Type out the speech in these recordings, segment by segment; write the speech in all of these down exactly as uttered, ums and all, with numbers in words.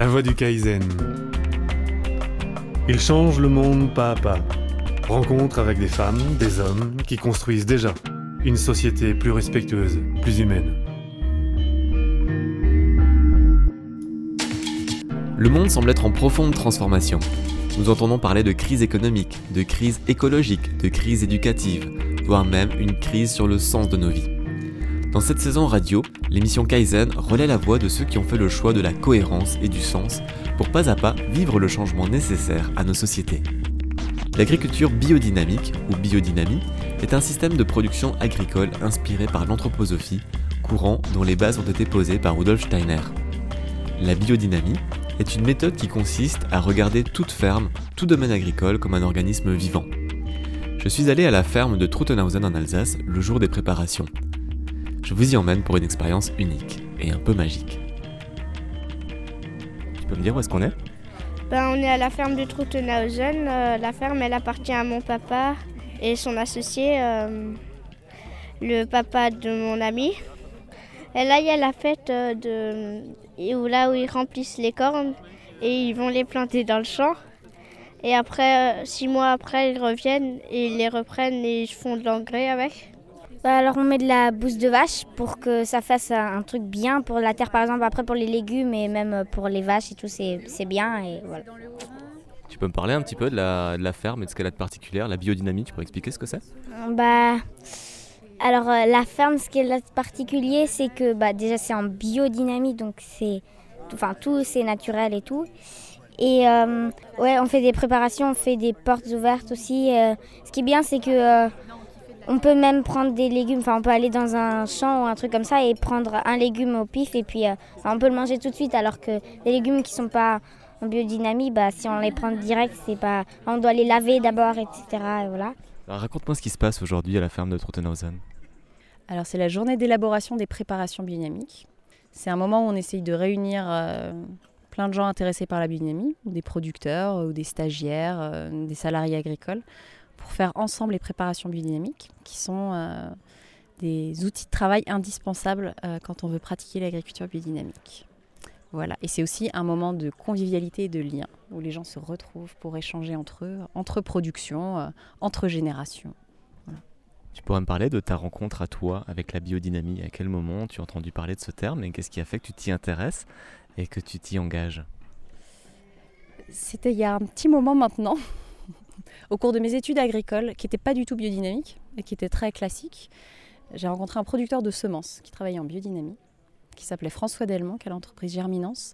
voix du Kaizen. Il change le monde pas à pas. Rencontre avec des femmes, des hommes qui construisent déjà une société plus respectueuse, plus humaine. Le monde semble être en profonde transformation. Nous entendons parler de crise économique, de crise écologique, de crise éducative, voire même une crise sur le sens de nos vies. Dans cette saison radio, l'émission Kaizen relaie la voix de ceux qui ont fait le choix de la cohérence et du sens pour pas à pas vivre le changement nécessaire à nos sociétés. L'agriculture biodynamique, ou biodynamie, est un système de production agricole inspiré par l'anthroposophie, courant dont les bases ont été posées par Rudolf Steiner. La biodynamie est une méthode qui consiste à regarder toute ferme, tout domaine agricole comme un organisme vivant. Je suis allé à la ferme de Truttenhausen en Alsace le jour des préparations. Je vous y emmène pour une expérience unique et un peu magique. Tu peux me dire où est-ce qu'on est ? Ben, on est à la ferme de Truttenhausen. Euh, la ferme, elle appartient à mon papa et son associé, euh, le papa de mon ami. Et là, il y a la fête euh, de, où, là où ils remplissent les cornes et ils vont les planter dans le champ. Et après, euh, six mois après, ils reviennent et ils les reprennent et ils font de l'engrais avec. Bah alors on met de la bouse de vache pour que ça fasse un truc bien pour la terre, par exemple, après pour les légumes et même pour les vaches et tout, c'est, c'est bien et voilà. Tu peux me parler un petit peu de la, de la ferme et de ce qu'elle a de particulier, la biodynamie, tu pourrais expliquer ce que c'est ? Bah, alors euh, la ferme, ce qu'elle a de particulier, c'est que bah, déjà c'est en biodynamie, donc c'est, enfin tout c'est naturel et tout. Et euh, ouais, on fait des préparations, on fait des portes ouvertes aussi. Euh, ce qui est bien, c'est que... Euh, On peut même prendre des légumes, enfin on peut aller dans un champ ou un truc comme ça et prendre un légume au pif et puis euh, on peut le manger tout de suite, alors que les légumes qui ne sont pas en biodynamie, bah, si on les prend direct, c'est pas, on doit les laver d'abord, et cetera. Et voilà. Alors, raconte-moi ce qui se passe aujourd'hui à la ferme de Truttenhausen. Alors c'est la journée d'élaboration des préparations biodynamiques. C'est un moment où on essaye de réunir euh, plein de gens intéressés par la biodynamie, des producteurs, ou des stagiaires, euh, des salariés agricoles, pour faire ensemble les préparations biodynamiques, qui sont euh, des outils de travail indispensables euh, quand on veut pratiquer l'agriculture biodynamique. Voilà. Et c'est aussi un moment de convivialité et de lien, où les gens se retrouvent pour échanger entre eux, entre productions, euh, entre générations. Voilà. Tu pourrais me parler de ta rencontre à toi avec la biodynamie ? À quel moment tu as entendu parler de ce terme et qu'est-ce qui a fait que tu t'y intéresses et que tu t'y engages ? C'était il y a un petit moment maintenant. Au cours de mes études agricoles, qui n'étaient pas du tout biodynamiques et qui étaient très classiques, j'ai rencontré un producteur de semences qui travaillait en biodynamie, qui s'appelait François Delmont, qui a l'entreprise Germinance.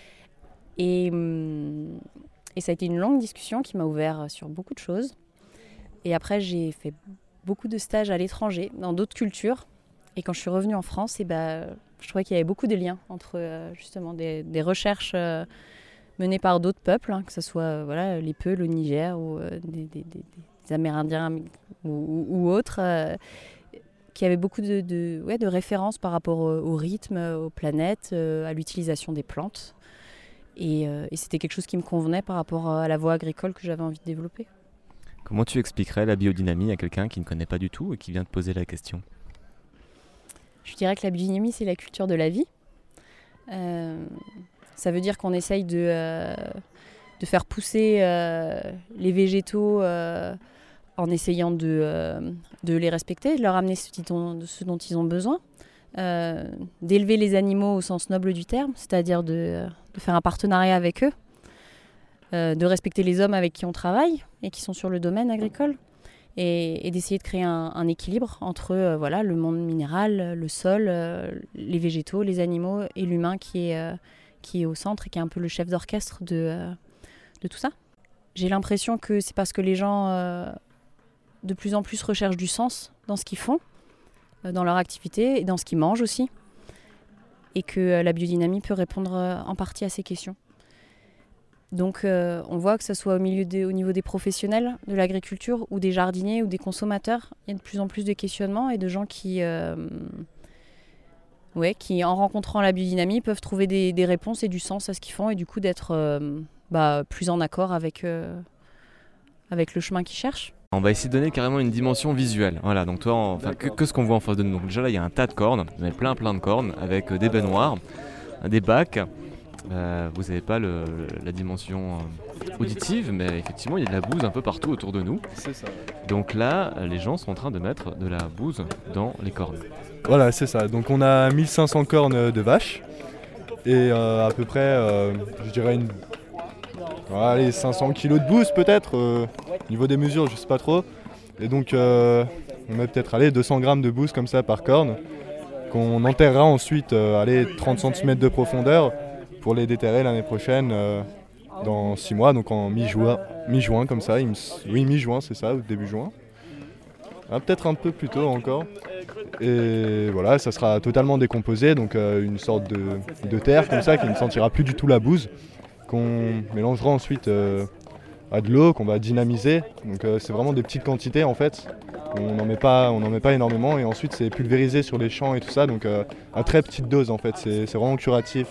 Et, et ça a été une longue discussion qui m'a ouvert sur beaucoup de choses. Et après, j'ai fait beaucoup de stages à l'étranger, dans d'autres cultures. Et quand je suis revenue en France, et ben, je trouvais qu'il y avait beaucoup de liens entre justement des, des recherches menés par d'autres peuples, hein, que ce soit euh, voilà, les Peuls, le Niger ou euh, des, des, des, des Amérindiens ou, ou, ou autres, euh, qui avaient beaucoup de, de, ouais, de références par rapport au, au rythme, aux planètes, euh, à l'utilisation des plantes. Et, euh, et c'était quelque chose qui me convenait par rapport à la voie agricole que j'avais envie de développer. Comment tu expliquerais la biodynamie à quelqu'un qui ne connaît pas du tout et qui vient te poser la question ? Je dirais que la biodynamie, c'est la culture de la vie. Euh, Ça veut dire qu'on essaye de, euh, de faire pousser euh, les végétaux euh, en essayant de, euh, de les respecter, de leur amener ce, dont, ce dont ils ont besoin, euh, d'élever les animaux au sens noble du terme, c'est-à-dire de, de faire un partenariat avec eux, euh, de respecter les hommes avec qui on travaille et qui sont sur le domaine agricole, et, et d'essayer de créer un, un équilibre entre euh, voilà, le monde minéral, le sol, euh, les végétaux, les animaux et l'humain qui est... Euh, qui est au centre et qui est un peu le chef d'orchestre de, euh, de tout ça. J'ai l'impression que c'est parce que les gens euh, de plus en plus recherchent du sens dans ce qu'ils font, euh, dans leur activité et dans ce qu'ils mangent aussi, et que euh, la biodynamie peut répondre euh, en partie à ces questions. Donc euh, on voit que ce soit au, milieu des, au niveau des professionnels de l'agriculture ou des jardiniers ou des consommateurs, il y a de plus en plus de questionnements et de gens qui... Euh, Ouais, qui, en rencontrant la biodynamie, peuvent trouver des, des réponses et du sens à ce qu'ils font et du coup d'être euh, bah, plus en accord avec, euh, avec le chemin qu'ils cherchent. On va essayer de donner carrément une dimension visuelle. Voilà, donc toi, enfin, que, que ce qu'on voit en face de nous. Donc déjà là, il y a un tas de cornes, mais plein plein de cornes, avec des baignoires, des bacs, euh, vous n'avez pas le, le, la dimension euh, auditive, mais effectivement il y a de la bouse un peu partout autour de nous. C'est ça. Donc là, les gens sont en train de mettre de la bouse dans les cornes. Voilà, c'est ça. Donc on a mille cinq cents cornes de vaches et euh, à peu près, euh, je dirais, une... allez, cinq cents kilos de bouse peut-être. Euh, au niveau des mesures, je sais pas trop. Et donc euh, on met peut-être allez, deux cents grammes de bouse comme ça par corne, qu'on enterrera ensuite euh, allez, trente centimètres de profondeur pour les déterrer l'année prochaine euh, dans six mois, donc en mi-juin, mi-juin comme ça. Il me... Oui, mi-juin, c'est ça, ou début juin. Ah, peut-être un peu plus tôt encore. Et voilà, ça sera totalement décomposé, donc euh, une sorte de, de terre comme ça qui ne sentira plus du tout la bouse, qu'on mélangera ensuite euh, à de l'eau, qu'on va dynamiser. Donc euh, c'est vraiment des petites quantités en fait. On n'en met pas, on n'en met pas énormément et ensuite c'est pulvérisé sur les champs et tout ça, donc euh, à très petite dose en fait. C'est, c'est vraiment curatif.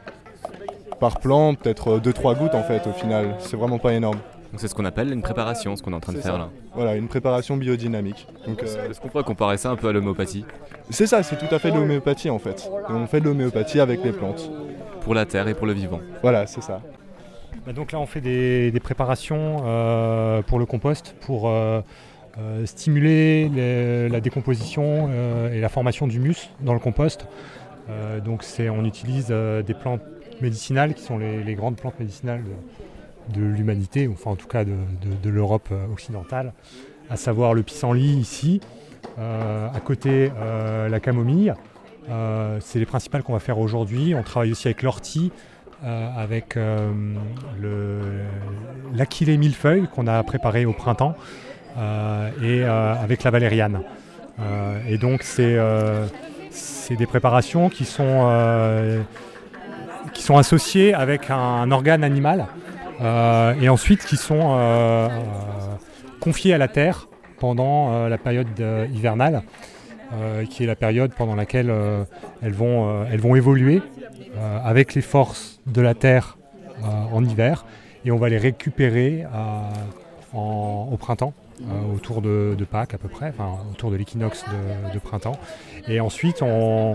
Par plant, peut-être deux trois gouttes en fait au final. C'est vraiment pas énorme. Donc c'est ce qu'on appelle une préparation, ce qu'on est en train c'est de faire ça. là. Voilà, une préparation biodynamique. Donc, euh, Est-ce qu'on pourrait comparer ça un peu à l'homéopathie ? C'est ça, c'est tout à fait de l'homéopathie en fait. Et on fait de l'homéopathie avec les plantes. Pour la terre et pour le vivant. Voilà, c'est ça. Bah donc là on fait des, des préparations euh, pour le compost, pour euh, euh, stimuler les, la décomposition euh, et la formation d'humus dans le compost. Euh, donc c'est, on utilise euh, des plantes médicinales qui sont les, les grandes plantes médicinales de, de l'humanité, enfin en tout cas de, de, de l'Europe occidentale, à savoir le pissenlit ici, euh, à côté euh, la camomille. Euh, c'est les principales qu'on va faire aujourd'hui. On travaille aussi avec l'ortie, euh, avec euh, le, l'achillée millefeuille qu'on a préparé au printemps euh, et euh, avec la valériane. Euh, et donc c'est, euh, c'est des préparations qui sont, euh, qui sont associées avec un, un organe animal euh, et ensuite qui sont euh, euh, confiées à la terre pendant euh, la période euh, hivernale. Euh, qui est la période pendant laquelle euh, elles, vont, euh, elles vont évoluer euh, avec les forces de la Terre euh, en hiver, et on va les récupérer euh, en, au printemps, euh, autour de, de Pâques à peu près, enfin autour de l'équinoxe de, de printemps. Et ensuite on,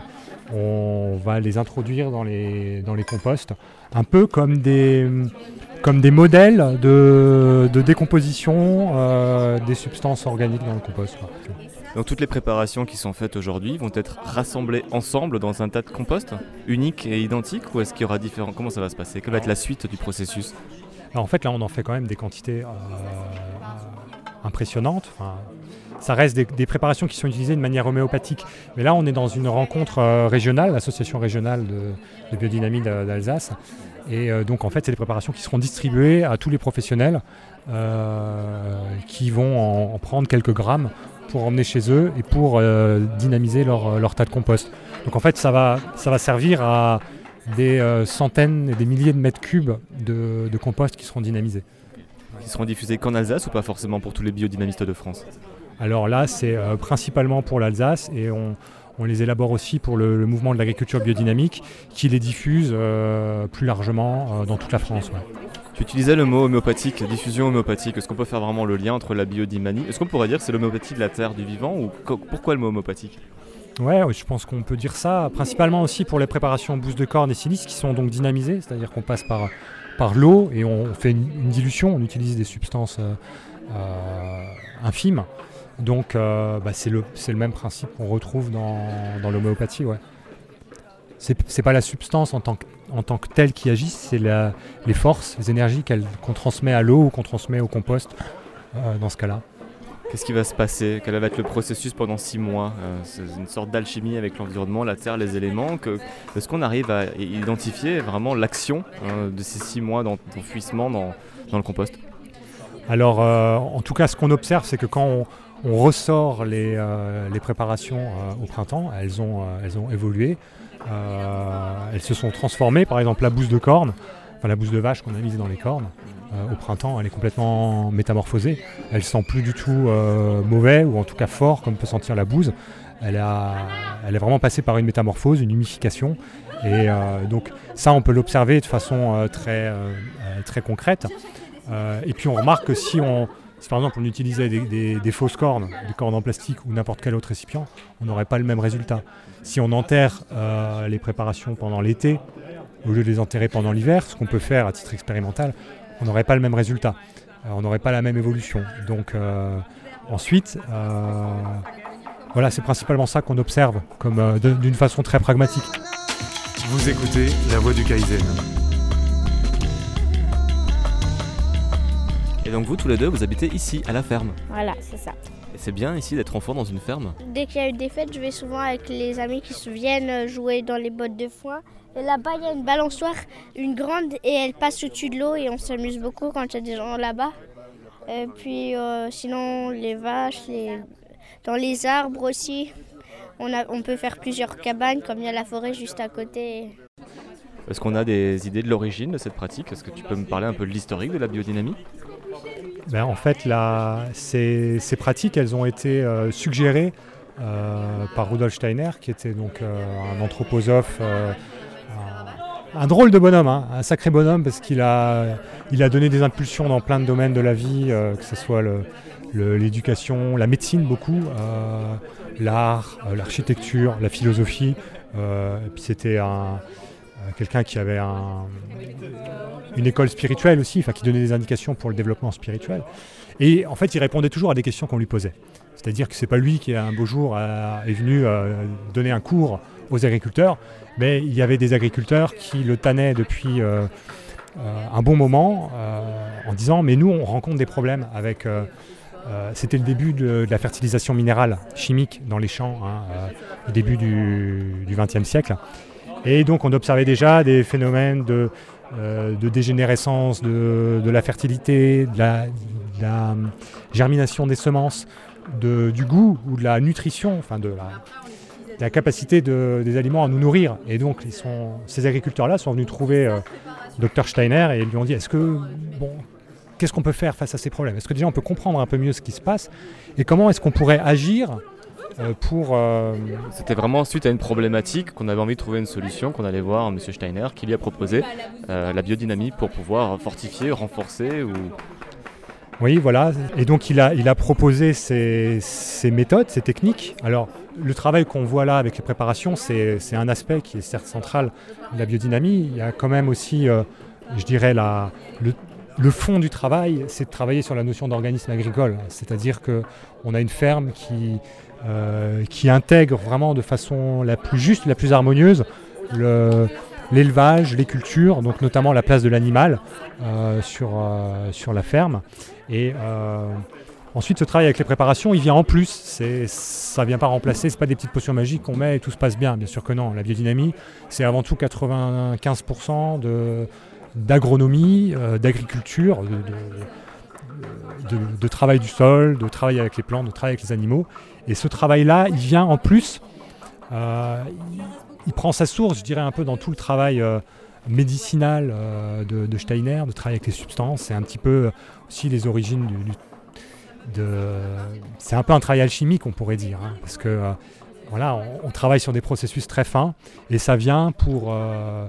on va les introduire dans les, dans les composts, un peu comme des, comme des modèles de, de décomposition euh, des substances organiques dans le compost, quoi. Donc toutes les préparations qui sont faites aujourd'hui vont être rassemblées ensemble dans un tas de compost, unique et identique, ou est-ce qu'il y aura différents... Comment ça va se passer ? Quelle va être la suite du processus ? Alors en fait là on en fait quand même des quantités euh, impressionnantes. Enfin, ça reste des, des préparations qui sont utilisées de manière homéopathique. Mais là on est dans une rencontre euh, régionale, l'association régionale de, de biodynamie d'Alsace. Et euh, donc en fait c'est des préparations qui seront distribuées à tous les professionnels euh, qui vont en, en prendre quelques grammes pour emmener chez eux et pour euh, dynamiser leur, leur tas de compost. Donc en fait ça va, ça va servir à des euh, centaines et des milliers de mètres cubes de, de compost qui seront dynamisés. Qui seront diffusés qu'en Alsace ou pas forcément pour tous les biodynamistes de France ? Alors là c'est euh, principalement pour l'Alsace et on, on les élabore aussi pour le, le mouvement de l'agriculture biodynamique qui les diffuse euh, plus largement euh, dans toute la France. Ouais. Tu utilisais le mot homéopathique, diffusion homéopathique. Est-ce qu'on peut faire vraiment le lien entre la biodynamie ? Est-ce qu'on pourrait dire que c'est l'homéopathie de la terre, du vivant, ou co- pourquoi le mot homéopathique ? Ouais, je pense qu'on peut dire ça, principalement aussi pour les préparations bouse de corne et silice qui sont donc dynamisées, c'est-à-dire qu'on passe par, par l'eau et on fait une, une dilution, on utilise des substances euh, euh, infimes. Donc euh, bah c'est, le, c'est le même principe qu'on retrouve dans, dans l'homéopathie. Ouais. C'est, c'est pas la substance en tant que, en tant que telle qui agit, c'est la, les forces, les énergies qu'on transmet à l'eau ou qu'on transmet au compost euh, dans ce cas-là. Qu'est-ce qui va se passer ? Quel va être le processus pendant six mois ? euh, C'est une sorte d'alchimie avec l'environnement, la terre, les éléments. Que, est-ce qu'on arrive à identifier vraiment l'action euh, de ces six mois d'enfouissement dans, dans le compost ? Alors, euh, en tout cas, ce qu'on observe, c'est que quand on, on ressort les, euh, les préparations euh, au printemps, elles ont, euh, elles ont évolué. Euh, elles se sont transformées, par exemple la bouse de corne, enfin la bouse de vache qu'on a mise dans les cornes, euh, au printemps elle est complètement métamorphosée, elle sent plus du tout euh, mauvais ou en tout cas fort comme peut sentir la bouse, elle, a, elle est vraiment passée par une métamorphose, une humification et euh, donc ça on peut l'observer de façon euh, très, euh, très concrète euh, et puis on remarque que si on Si par exemple on utilisait des, des, des fausses cornes, des cornes en plastique ou n'importe quel autre récipient, on n'aurait pas le même résultat. Si on enterre euh, les préparations pendant l'été au lieu de les enterrer pendant l'hiver, ce qu'on peut faire à titre expérimental, on n'aurait pas le même résultat, euh, on n'aurait pas la même évolution. Donc euh, ensuite, euh, voilà, c'est principalement ça qu'on observe comme, euh, de, d'une façon très pragmatique. Vous écoutez La Voix du Kaizen. Et donc vous tous les deux, vous habitez ici, à la ferme. Voilà, c'est ça. Et c'est bien ici d'être enfant dans une ferme. Dès qu'il y a eu des fêtes, je vais souvent avec les amis qui se viennent jouer dans les bottes de foin. Et là-bas, il y a une balançoire, une grande, et elle passe au-dessus de l'eau et on s'amuse beaucoup quand il y a des gens là-bas. Et puis euh, sinon, les vaches, les... dans les arbres aussi, on, a, on peut faire plusieurs cabanes, comme il y a la forêt juste à côté. Est-ce qu'on a des idées de l'origine de cette pratique ? Est-ce que tu peux me parler un peu de l'historique de la biodynamie ? Ben, en fait, la, ces, ces pratiques, elles ont été euh, suggérées euh, par Rudolf Steiner, qui était donc euh, un anthroposophe, euh, un, un drôle de bonhomme, hein, un sacré bonhomme, parce qu'il a, il a donné des impulsions dans plein de domaines de la vie, euh, que ce soit le, le, l'éducation, la médecine beaucoup, euh, l'art, euh, l'architecture, la philosophie. Euh, et puis c'était un, quelqu'un qui avait un, une école spirituelle aussi, enfin qui donnait des indications pour le développement spirituel. Et en fait, il répondait toujours à des questions qu'on lui posait. C'est-à-dire que c'est pas lui qui, un beau jour, a, est venu euh, donner un cours aux agriculteurs, mais il y avait des agriculteurs qui le tannaient depuis euh, euh, un bon moment euh, en disant « mais nous, on rencontre des problèmes avec… Euh, » euh, C'était le début de, de la fertilisation minérale chimique dans les champs, hein, euh, au début du vingtième siècle. Et donc on observait déjà des phénomènes de, euh, de dégénérescence de, de la fertilité, de la, de la germination des semences, de, du goût ou de la nutrition, enfin de la, de la capacité de, des aliments à nous nourrir. Et donc ils sont, ces agriculteurs-là sont venus trouver euh, docteur Steiner et ils lui ont dit est-ce que, bon, qu'est-ce qu'on peut faire face à ces problèmes ? Est-ce que déjà on peut comprendre un peu mieux ce qui se passe et comment est-ce qu'on pourrait agir pour... Euh... C'était vraiment suite à une problématique qu'on avait envie de trouver une solution, qu'on allait voir M. Steiner, qui lui a proposé euh, la biodynamie pour pouvoir fortifier, renforcer ou... Oui, voilà. Et donc il a, il a proposé ces, ces méthodes, ces techniques. Alors le travail qu'on voit là avec les préparations, c'est, c'est un aspect qui est certes central de la biodynamie. Il y a quand même aussi, euh, je dirais, la, le, le fond du travail, c'est de travailler sur la notion d'organisme agricole. C'est-à-dire qu'on a une ferme qui... Euh, qui intègre vraiment de façon la plus juste, la plus harmonieuse le, l'élevage, les cultures, donc notamment la place de l'animal euh, sur, euh, sur la ferme. Et euh, ensuite, ce travail avec les préparations, il vient en plus. C'est, ça ne vient pas remplacer, ce n'est pas des petites potions magiques qu'on met et tout se passe bien. Bien sûr que non. La biodynamie, c'est avant tout quatre-vingt-quinze pour cent de, d'agronomie, euh, d'agriculture, de, de, de, de travail du sol, de travail avec les plantes, de travail avec les animaux. Et ce travail-là, il vient en plus, euh, il, il prend sa source, je dirais, un peu dans tout le travail euh, médicinal euh, de, de Steiner, de travailler avec les substances. C'est un petit peu aussi les origines du, du, de... C'est un peu un travail alchimique, on pourrait dire, hein, parce que euh, voilà, on, on travaille sur des processus très fins, et ça vient pour, euh,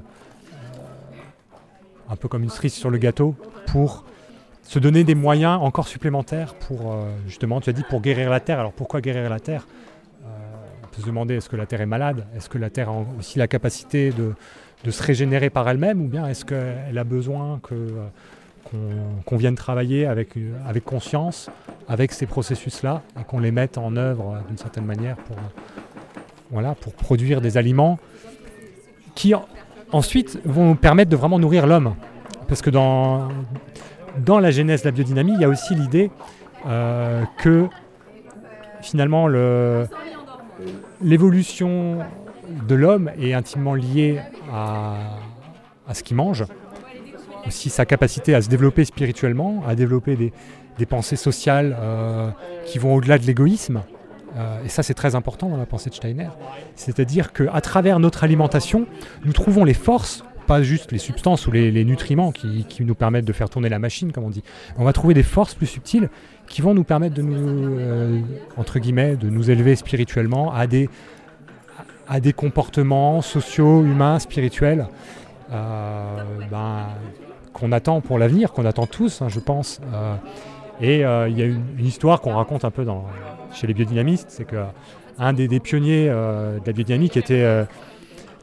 un peu comme une cerise sur le gâteau, pour se donner des moyens encore supplémentaires pour, euh, justement, tu as dit, pour guérir la terre. Alors pourquoi guérir la terre ? euh, On peut se demander, est-ce que la terre est malade ? Est-ce que la terre a aussi la capacité de, de se régénérer par elle-même ? Ou bien est-ce qu'elle a besoin que, euh, qu'on, qu'on vienne travailler avec, avec conscience, avec ces processus-là, et qu'on les mette en œuvre euh, d'une certaine manière pour, euh, voilà, pour produire des aliments qui ensuite vont nous permettre de vraiment nourrir l'homme. Parce que dans... Dans la genèse de la biodynamie, il y a aussi l'idée euh, que finalement le, l'évolution de l'homme est intimement liée à, à ce qu'il mange, aussi sa capacité à se développer spirituellement, à développer des, des pensées sociales euh, qui vont au-delà de l'égoïsme. Euh, et ça, c'est très important dans la pensée de Steiner. C'est-à-dire qu'à travers notre alimentation, nous trouvons les forces, pas juste les substances ou les, les nutriments qui, qui nous permettent de faire tourner la machine, comme on dit. On va trouver des forces plus subtiles qui vont nous permettre de nous, euh, entre guillemets, de nous élever spirituellement à des, à des comportements sociaux, humains, spirituels, euh, ben, qu'on attend pour l'avenir, qu'on attend tous, hein, je pense. Euh, et il euh, y a une, une histoire qu'on raconte un peu dans, chez les biodynamistes, c'est qu'un des, des pionniers euh, de la biodynamie qui était... Euh,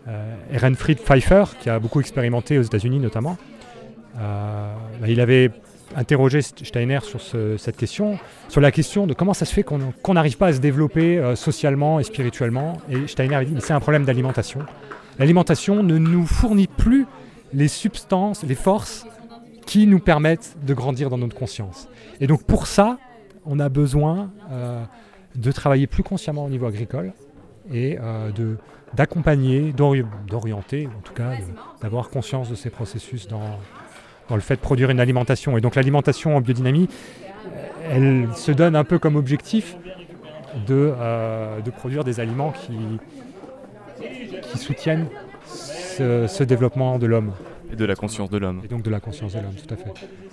euh, Ehrenfried Pfeiffer, qui a beaucoup expérimenté aux États-Unis notamment. Euh, bah, il avait interrogé Steiner sur ce, cette question, sur la question de comment ça se fait qu'on qu'on n'arrive pas à se développer euh, socialement et spirituellement. Et Steiner a dit, mais c'est un problème d'alimentation. L'alimentation ne nous fournit plus les substances, les forces qui nous permettent de grandir dans notre conscience. Et donc pour ça, on a besoin euh, de travailler plus consciemment au niveau agricole et euh, de, d'accompagner, d'ori- d'orienter, en tout cas de, d'avoir conscience de ces processus dans, dans le fait de produire une alimentation. Et donc l'alimentation en biodynamie, elle se donne un peu comme objectif de, euh, de produire des aliments qui, qui soutiennent ce, ce développement de l'homme. Et de la conscience de l'homme. Et donc de la conscience de l'homme, tout à fait.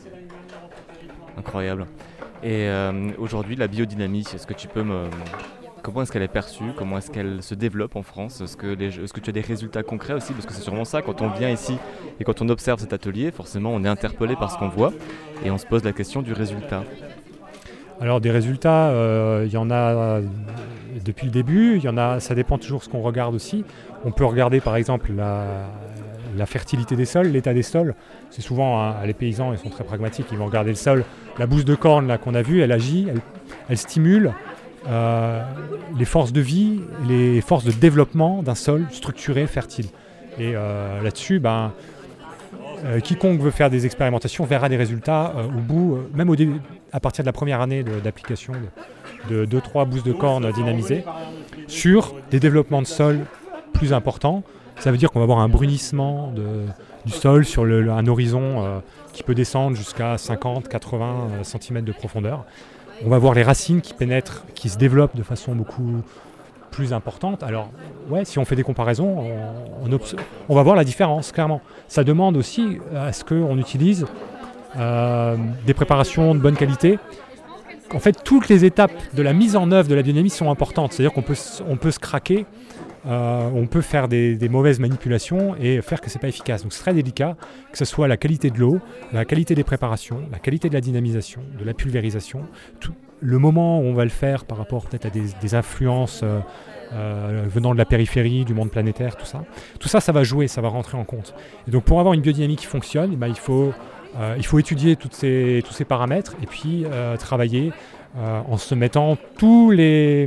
Incroyable. Et euh, aujourd'hui, la biodynamie, est-ce que tu peux me... Comment est-ce qu'elle est perçue? Comment est-ce qu'elle se développe en France? Est-ce que, les... est-ce que tu as des résultats concrets aussi? Parce que c'est sûrement ça, quand on vient ici et quand on observe cet atelier, forcément on est interpellé par ce qu'on voit et on se pose la question du résultat. Alors des résultats, euh, il y en a euh, depuis le début, il y en a, ça dépend toujours de ce qu'on regarde aussi. On peut regarder par exemple la, la fertilité des sols, l'état des sols. C'est souvent, hein, les paysans, ils sont très pragmatiques, ils vont regarder le sol. La bouse de corne là, qu'on a vue, elle agit, elle, elle stimule euh, les forces de vie, les forces de développement d'un sol structuré, fertile. Et euh, là-dessus, ben, euh, quiconque veut faire des expérimentations verra des résultats euh, au bout, euh, même au début, à partir de la première année de, d'application de deux trois bousses de corne dynamisées, sur des développements de sol plus importants. Ça veut dire qu'on va avoir un brunissement de, du sol sur le, le, un horizon euh, qui peut descendre jusqu'à cinquante à quatre-vingts centimètres de profondeur. On va voir les racines qui pénètrent, qui se développent de façon beaucoup plus importante. Alors, ouais, si on fait des comparaisons, on, on, obs- on va voir la différence, clairement. Ça demande aussi à ce qu'on utilise euh, des préparations de bonne qualité. En fait, toutes les étapes de la mise en œuvre de la biodynamie sont importantes. C'est-à-dire qu'on peut, on peut se craquer, euh, on peut faire des, des mauvaises manipulations et faire que ce n'est pas efficace. Donc c'est très délicat, que ce soit la qualité de l'eau, la qualité des préparations, la qualité de la dynamisation, de la pulvérisation, tout, le moment où on va le faire par rapport peut-être à des, des influences euh, euh, venant de la périphérie, du monde planétaire, tout ça. Tout ça, ça va jouer, ça va rentrer en compte. Et donc pour avoir une biodynamie qui fonctionne, bah, il faut... Euh, il faut étudier toutes ces, tous ces paramètres et puis euh, travailler euh, en se mettant tous les,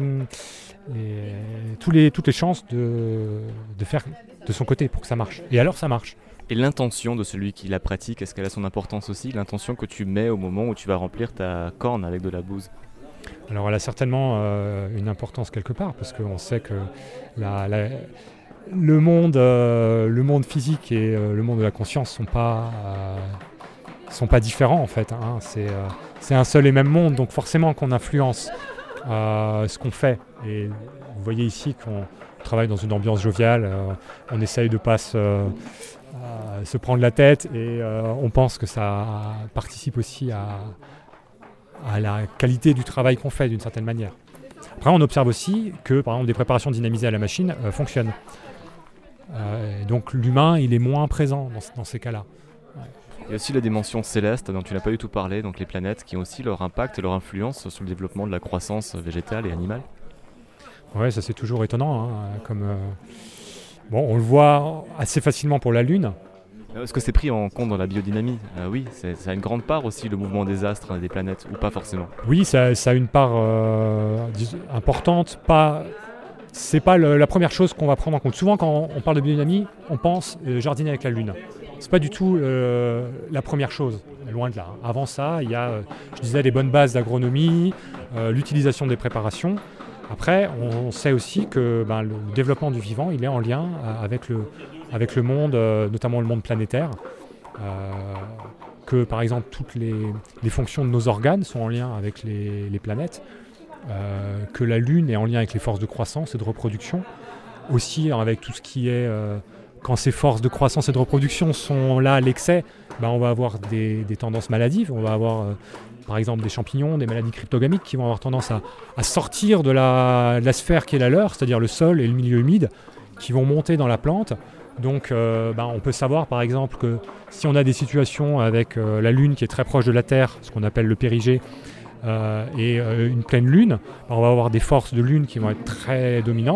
les, tous les, toutes les chances de, de faire de son côté pour que ça marche. Et alors ça marche. Et l'intention de celui qui la pratique, est-ce qu'elle a son importance aussi? L'intention que tu mets au moment où tu vas remplir ta corne avec de la bouse? Alors elle a certainement euh, une importance quelque part parce qu'on sait que la, la, le, monde, euh, le monde physique et euh, le monde de la conscience ne sont pas... Euh, sont pas différents en fait, hein. c'est, euh, c'est un seul et même monde, donc forcément qu'on influence euh, ce qu'on fait. Et vous voyez ici qu'on travaille dans une ambiance joviale, euh, on essaye de ne pas se, euh, se prendre la tête et euh, on pense que ça participe aussi à, à la qualité du travail qu'on fait d'une certaine manière. Après on observe aussi que par exemple des préparations dynamisées à la machine euh, fonctionnent. Euh, et donc l'humain il est moins présent dans, dans ces cas-là. Ouais. Il y a aussi la dimension céleste dont tu n'as pas du tout parlé, donc les planètes qui ont aussi leur impact et leur influence sur le développement de la croissance végétale et animale. Oui, ça c'est toujours étonnant. Hein, comme, euh... bon, on le voit assez facilement pour la Lune. Est-ce que c'est pris en compte dans la biodynamie? euh, Oui, c'est, ça a une grande part aussi le mouvement des astres, hein, des planètes, ou pas forcément? Oui, ça, ça a une part euh, importante. Pas... C'est pas le, la première chose qu'on va prendre en compte. Souvent quand on parle de biodynamie, on pense euh, jardiner avec la Lune. C'est pas du tout euh, la première chose, loin de là. Avant ça, il y a, euh, je disais, les bonnes bases d'agronomie, euh, l'utilisation des préparations. Après, on sait aussi que ben, le développement du vivant, il est en lien avec le, avec le monde, euh, notamment le monde planétaire. Euh, que par exemple, toutes les, les fonctions de nos organes sont en lien avec les, les planètes. Euh, que la Lune est en lien avec les forces de croissance et de reproduction. Aussi avec tout ce qui est... Euh, quand ces forces de croissance et de reproduction sont là à l'excès, ben on va avoir des, des tendances maladives. On va avoir euh, par exemple des champignons, des maladies cryptogamiques qui vont avoir tendance à, à sortir de la, de la sphère qui est la leur, c'est-à-dire le sol et le milieu humide, qui vont monter dans la plante. Donc euh, ben on peut savoir par exemple que si on a des situations avec euh, la Lune qui est très proche de la Terre, ce qu'on appelle le périgée, euh, et euh, une pleine Lune, ben on va avoir des forces de Lune qui vont être très dominantes.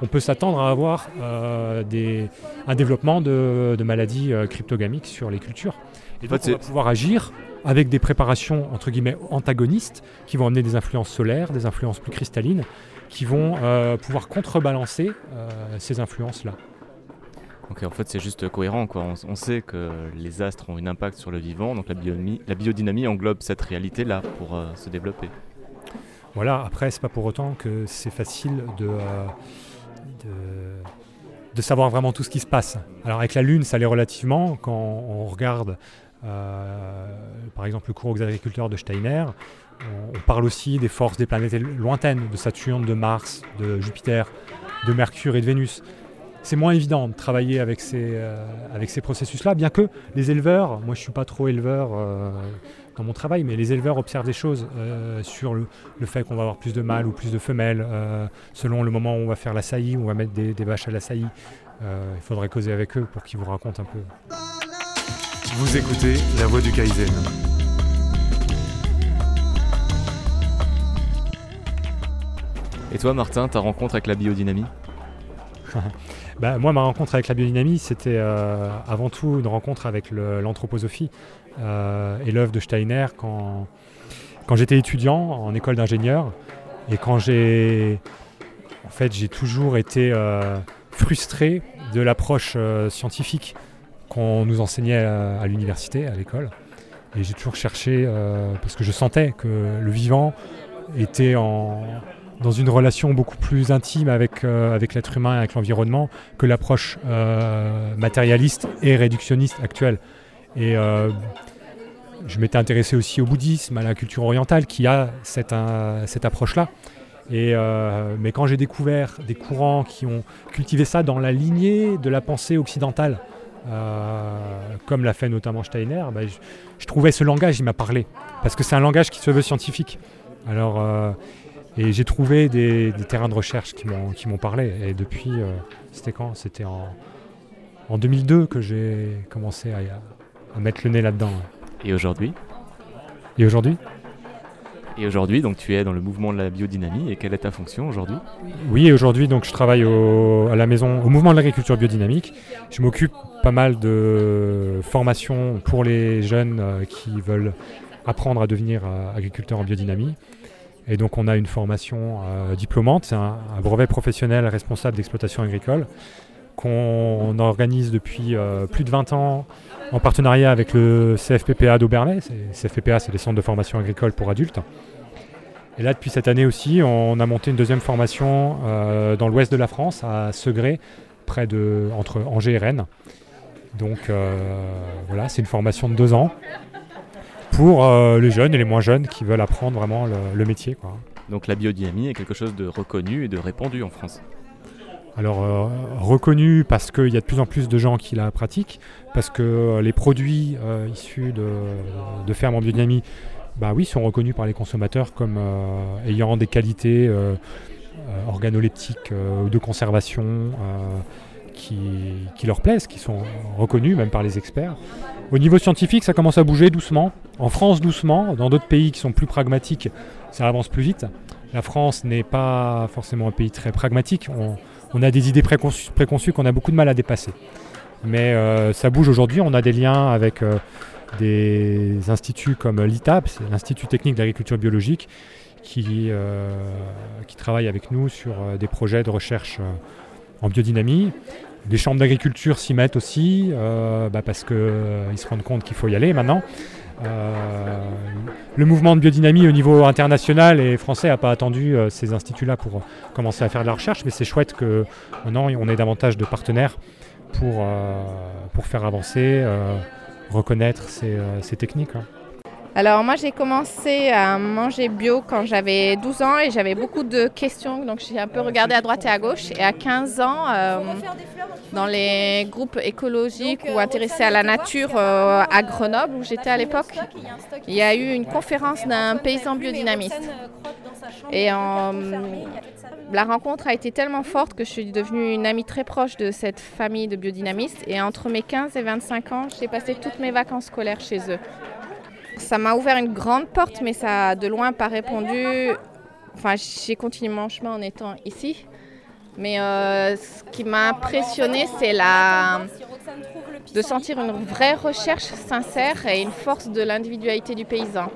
on peut s'attendre à avoir euh, des, un développement de, de maladies euh, cryptogamiques sur les cultures. Et donc, En fait, on va pouvoir agir avec des préparations entre guillemets antagonistes qui vont amener des influences solaires, des influences plus cristallines, qui vont euh, pouvoir contrebalancer euh, ces influences-là. Donc en fait c'est juste cohérent, quoi. On, on sait que les astres ont un impact sur le vivant, donc la, biodynamie, la biodynamie englobe cette réalité-là pour euh, se développer. Voilà, après c'est pas pour autant que c'est facile de, euh, de, de savoir vraiment tout ce qui se passe. Alors avec la Lune ça l'est relativement, quand on regarde euh, par exemple le cours aux agriculteurs de Steiner, on, on parle aussi des forces des planètes lointaines, de Saturne, de Mars, de Jupiter, de Mercure et de Vénus. C'est moins évident de travailler avec ces, euh, avec ces processus-là, bien que les éleveurs, moi je ne suis pas trop éleveur euh, dans mon travail, mais les éleveurs observent des choses euh, sur le, le fait qu'on va avoir plus de mâles ou plus de femelles, euh, selon le moment où on va faire la saillie, où on va mettre des, des vaches à la saillie. Euh, il faudrait causer avec eux pour qu'ils vous racontent un peu. Vous écoutez La Voix du Kaizen. Et toi Martin, ta rencontre avec la biodynamie? Bah, moi, ma rencontre avec la biodynamie, c'était euh, avant tout une rencontre avec le, l'anthroposophie euh, et l'œuvre de Steiner quand, quand j'étais étudiant en école d'ingénieur et quand j'ai, en fait, j'ai toujours été euh, frustré de l'approche euh, scientifique qu'on nous enseignait à, à l'université, à l'école. Et j'ai toujours cherché, euh, parce que je sentais que le vivant était en... dans une relation beaucoup plus intime avec, euh, avec l'être humain et avec l'environnement que l'approche euh, matérialiste et réductionniste actuelle. Et euh, je m'étais intéressé aussi au bouddhisme, à la culture orientale qui a cette, euh, cette approche-là. Et, euh, mais quand j'ai découvert des courants qui ont cultivé ça dans la lignée de la pensée occidentale, euh, comme l'a fait notamment Steiner, bah, je, je trouvais ce langage, il m'a parlé. Parce que c'est un langage qui se veut scientifique. Alors... Euh, Et j'ai trouvé des, des terrains de recherche qui m'ont, qui m'ont parlé. Et depuis, euh, c'était quand ? C'était en, en deux mille deux que j'ai commencé à, à mettre le nez là-dedans. Et aujourd'hui ? Et aujourd'hui ? Et aujourd'hui, donc tu es dans le mouvement de la biodynamie. Et quelle est ta fonction aujourd'hui ? Oui, aujourd'hui, donc je travaille au, à la maison, au mouvement de l'agriculture biodynamique. Je m'occupe pas mal de formations pour les jeunes euh, qui veulent apprendre à devenir euh, agriculteurs en biodynamie. Et donc on a une formation euh, diplômante, c'est un, un brevet professionnel responsable d'exploitation agricole qu'on organise depuis euh, plus de vingt ans en partenariat avec le C F P P A d'Aubernais. C'est, C F P P A, c'est les centres de formation agricole pour adultes. Et là, depuis cette année aussi, on a monté une deuxième formation euh, dans l'ouest de la France, à Segré, près de, entre Angers et Rennes. Donc euh, voilà, c'est une formation de deux ans. Pour euh, les jeunes et les moins jeunes qui veulent apprendre vraiment le, le métier, quoi. Donc la biodynamie est quelque chose de reconnu et de répandu en France. Alors euh, reconnu parce qu'il y a de plus en plus de gens qui la pratiquent, parce que euh, les produits euh, issus de, de fermes en biodynamie, bah oui, sont reconnus par les consommateurs comme euh, ayant des qualités euh, euh, organoleptiques ou euh, de conservation euh, qui, qui leur plaisent, qui sont reconnus même par les experts. Au niveau scientifique, ça commence à bouger doucement. En France, doucement. Dans d'autres pays qui sont plus pragmatiques, ça avance plus vite. La France n'est pas forcément un pays très pragmatique. On, on a des idées préconçues, préconçues qu'on a beaucoup de mal à dépasser. Mais euh, ça bouge aujourd'hui. On a des liens avec euh, des instituts comme l'I T A B, c'est l'Institut technique d'agriculture biologique, qui, euh, qui travaille avec nous sur euh, des projets de recherche euh, en biodynamie. Les chambres d'agriculture s'y mettent aussi, euh, bah parce qu'ils euh, se rendent compte qu'il faut y aller maintenant. Euh, le mouvement de biodynamie au niveau international et français n'a pas attendu euh, ces instituts-là pour commencer à faire de la recherche, mais c'est chouette que maintenant on ait davantage de partenaires pour, euh, pour faire avancer, euh, reconnaître ces, euh, ces techniques, hein. Alors moi j'ai commencé à manger bio quand j'avais douze ans et j'avais beaucoup de questions, donc j'ai un peu regardé à droite et à gauche. Et à quinze ans, euh, dans les groupes écologiques ou intéressés à la nature euh, à Grenoble, où j'étais à l'époque, il y a eu une conférence d'un paysan biodynamiste. Et euh, la rencontre a été tellement forte que je suis devenue une amie très proche de cette famille de biodynamistes. Et entre mes quinze et vingt-cinq ans, j'ai passé toutes mes vacances scolaires chez eux. Ça m'a ouvert une grande porte, mais ça a de loin pas répondu. Enfin, j'ai continué mon chemin en étant ici. Mais euh, ce qui m'a impressionné, c'est la... de sentir une vraie recherche sincère et une force de l'individualité du paysan.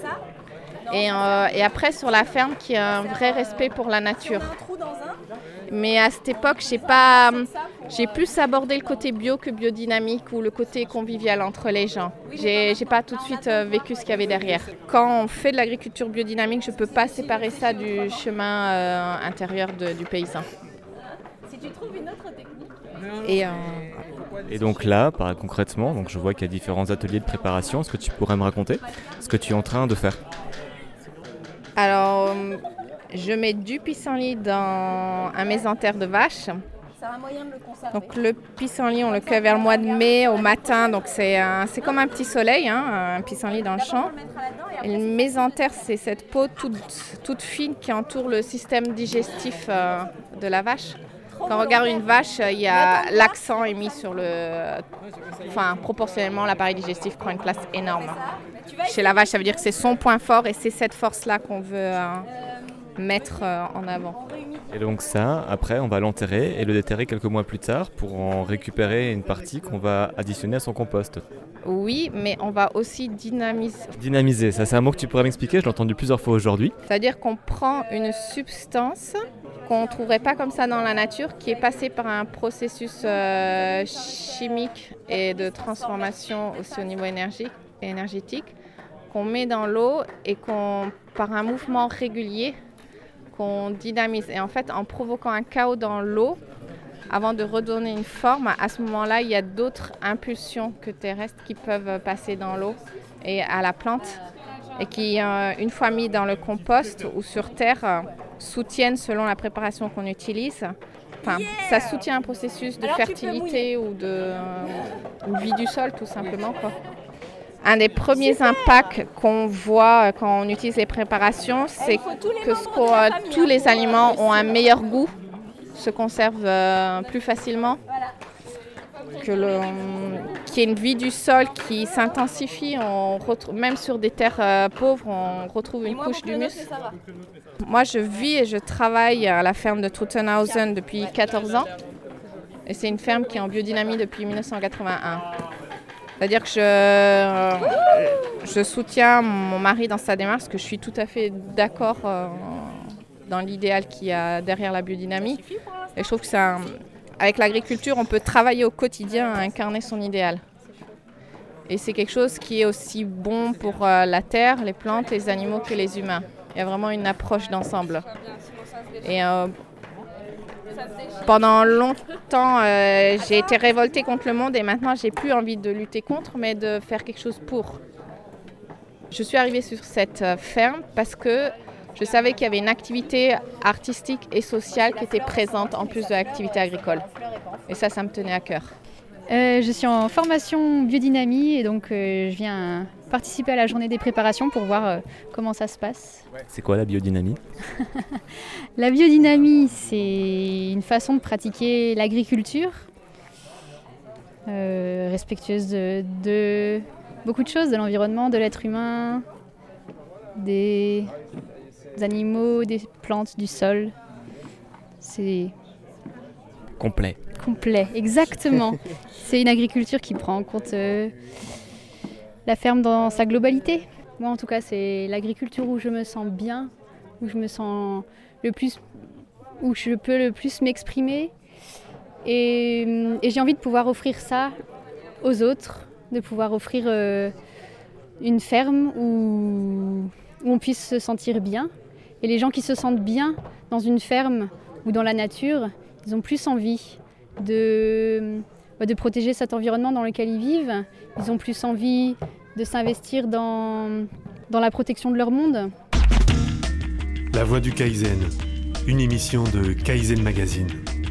Et, euh, et après, sur la ferme, qui a un vrai respect pour la nature. Mais à cette époque, j'ai pas, j'ai plus abordé le côté bio que biodynamique ou le côté convivial entre les gens. J'ai, j'ai pas tout de suite vécu ce qu'il y avait derrière. Quand on fait de l'agriculture biodynamique, je peux pas séparer ça du chemin euh, intérieur de, du paysan. Si tu trouves une autre technique. Et, euh... et donc là, par, concrètement, donc je vois qu'il y a différents ateliers de préparation. Est-ce que tu pourrais me raconter ce que tu es en train de faire ? Alors, je mets du pissenlit dans un mésentère de vache. Donc le pissenlit, on le cueille vers le mois de mai au matin. Donc c'est, un, c'est comme un petit soleil, hein, un pissenlit dans le champ. Et le mésentère, c'est cette peau toute, toute fine qui entoure le système digestif euh, de la vache. Quand on regarde une vache, il y a l'accent est mis sur le... Enfin, proportionnellement, l'appareil digestif prend une place énorme. Chez la vache, ça veut dire que c'est son point fort et c'est cette force-là qu'on veut euh, mettre euh, en avant. Et donc ça, après, on va l'enterrer et le déterrer quelques mois plus tard pour en récupérer une partie qu'on va additionner à son compost. Oui, mais on va aussi dynamiser. Dynamiser, ça c'est un mot que tu pourrais m'expliquer, je l'ai entendu plusieurs fois aujourd'hui. C'est-à-dire qu'on prend une substance qu'on ne trouverait pas comme ça dans la nature, qui est passée par un processus euh, chimique et de transformation aussi au niveau énergique, énergétique, qu'on met dans l'eau et qu'on, par un mouvement régulier, qu'on dynamise. Et en fait, en provoquant un chaos dans l'eau, avant de redonner une forme, à ce moment-là, il y a d'autres impulsions que terrestres qui peuvent passer dans l'eau et à la plante et qui, euh, une fois mis dans le compost ou sur terre, euh, soutiennent selon la préparation qu'on utilise. Enfin, ça soutient un processus de Alors, fertilité ou de euh, vie du sol, tout simplement, quoi. Un des premiers Super. impacts qu'on voit quand on utilise les préparations, c'est que ce qu'on, euh, tous les aliments ont un meilleur goût, se conservent euh, plus facilement, que le, qu'il y ait une vie du sol qui s'intensifie. On retrouve, même sur des terres euh, pauvres, on retrouve une couche d'humus. Moi, je vis et je travaille à la ferme de Truttenhausen depuis quatorze ans. Et c'est une ferme qui est en biodynamie depuis dix-neuf cent quatre-vingt-un. C'est-à-dire que je, je soutiens mon mari dans sa démarche, parce que je suis tout à fait d'accord euh, dans l'idéal qu'il y a derrière la biodynamie. Et je trouve que c'est un, avec l'agriculture, on peut travailler au quotidien à incarner son idéal. Et c'est quelque chose qui est aussi bon pour euh, la terre, les plantes, les animaux que les humains. Il y a vraiment une approche d'ensemble. Et euh, pendant longtemps, euh, j'ai été révoltée contre le monde et maintenant, j'ai plus envie de lutter contre, mais de faire quelque chose pour. Je suis arrivée sur cette ferme parce que je savais qu'il y avait une activité artistique et sociale qui était présente en plus de l'activité agricole. Et ça, ça me tenait à cœur. Euh, je suis en formation biodynamie et donc euh, je viens participer à la journée des préparations pour voir euh, comment ça se passe. C'est quoi la biodynamie ? La biodynamie, c'est une façon de pratiquer l'agriculture euh, respectueuse de, de beaucoup de choses, de l'environnement, de l'être humain, des animaux, des plantes, du sol. C'est complet. Complet, exactement. C'est une agriculture qui prend en compte euh, la ferme dans sa globalité. Moi, en tout cas, c'est l'agriculture où je me sens bien, où je me sens le plus, où je peux le plus m'exprimer. Et, et j'ai envie de pouvoir offrir ça aux autres, de pouvoir offrir euh, une ferme où, où on puisse se sentir bien. Et les gens qui se sentent bien dans une ferme ou dans la nature, ils ont plus envie de, de protéger cet environnement dans lequel ils vivent. Ils ont plus envie de s'investir dans, dans la protection de leur monde. La Voix du Kaizen, une émission de Kaizen Magazine.